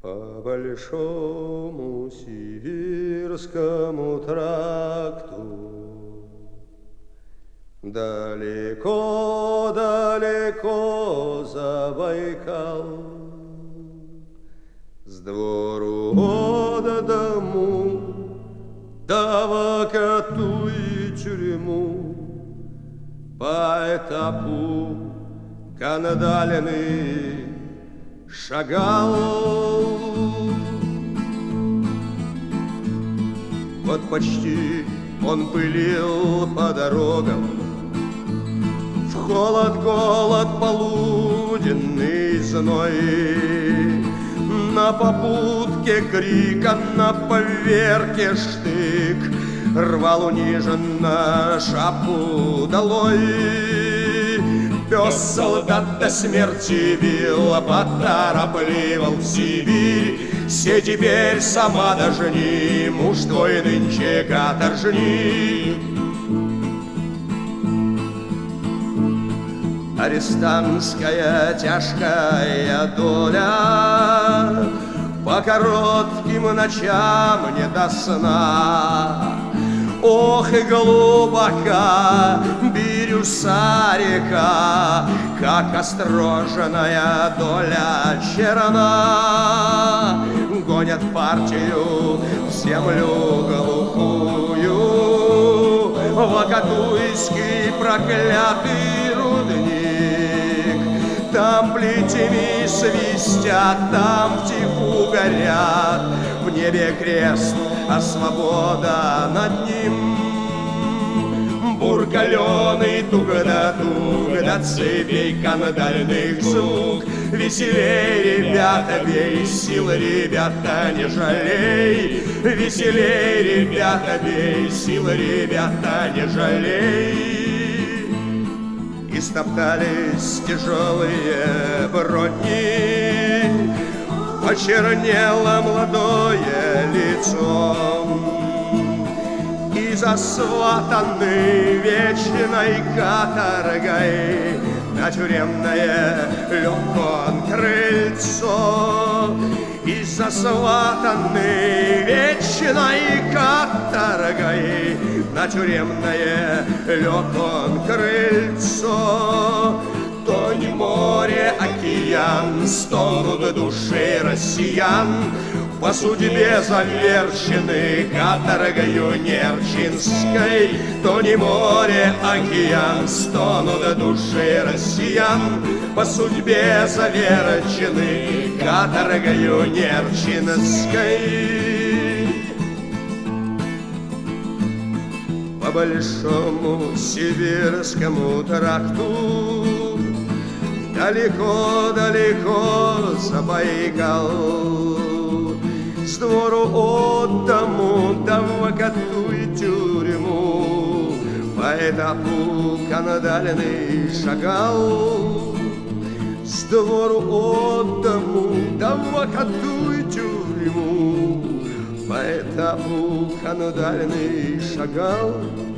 По большому сибирскому тракту далеко-далеко за Байкал, с двору от дому, да в окату и тюрьму, по этапу кандаленный шагал. Вот почти он пылил по дорогам, в холод, голод, полуденный зной, на попутке крика, на поверке штык, рвал униженно шапку долой. Пес солдат до смерти бил, поторопливал в Сибирь. Се теперь сама дожни, муж твой нынче каторжник. Арестантская тяжкая доля, по коротким ночам не до сна. Ох, и глубока бирюса река, как остроженная доля черна. Гонят партию в землю глухую, в Акатуйский проклятый рудник. Там плетями свистят, там втиху горят, в небе крест, а свобода над ним. Буркаленый туго-да-туго до цепей кандальных звук. Веселей, ребята, бей, силы, ребята, не жалей. Веселей, ребята, бей, силы, ребята, не жалей. И стоптались тяжелые брони, почернело молодое лицо, и засватаны вечной каторгой на тюремное легкое крыльцо. И засватаны вечной каторгой на тюремное легкое крыльцо. То не море, океан, стонут души россиян, по судьбе заверчены каторгою Нерчинской. То не море, океан, стонут души россиян, по судьбе заверчены каторгою Нерчинской. По большому сибирскому тракту далеко-далеко за Байкал, с двору от дому, да в Акату и тюрьму, по этапу кандаленный шагал. С двору от дому, да в Акату и тюрьму, по этапу кандаленный шагал.